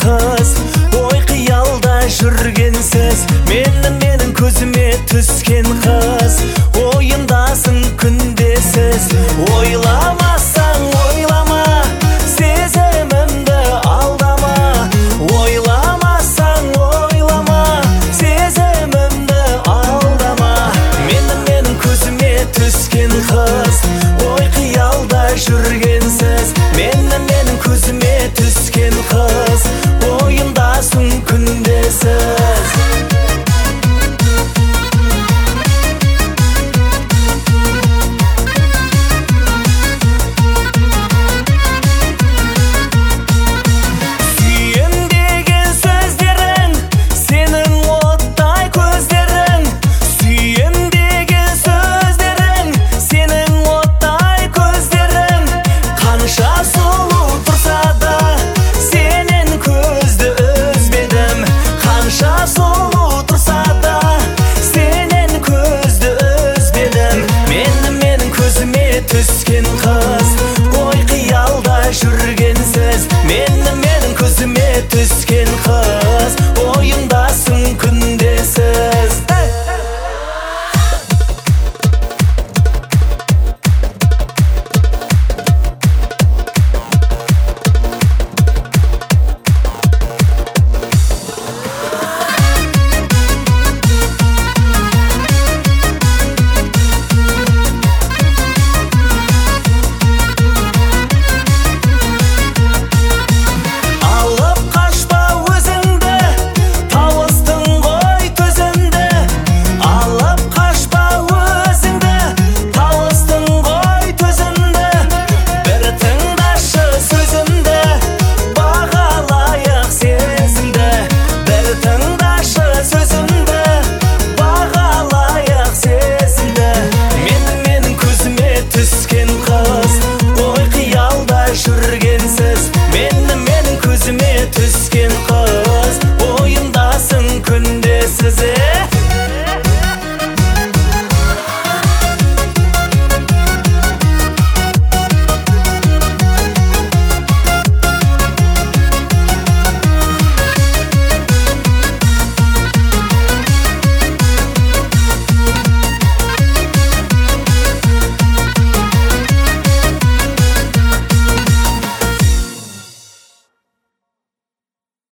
қыз, ой қиялда жүргенсіз, менің көзіме түскен қыз, ойымдасың күндесіз. Ойламасаң ойлама, сезімімді алдама. Ойламасаң ойлама, сезімімді алдама. Менің көзіме түскен қыз, ой қиялда жүргенсіз, менің көзіме түскен қыз, ойымдасың күндесіз. Түскен қыз, ой қиялда жүргенсіз, менің көзіме түскен қыз, ойымдасың күндесіз. Жүргенсіз, менің көзіме түскен қыз, ойымдасың күндесіз.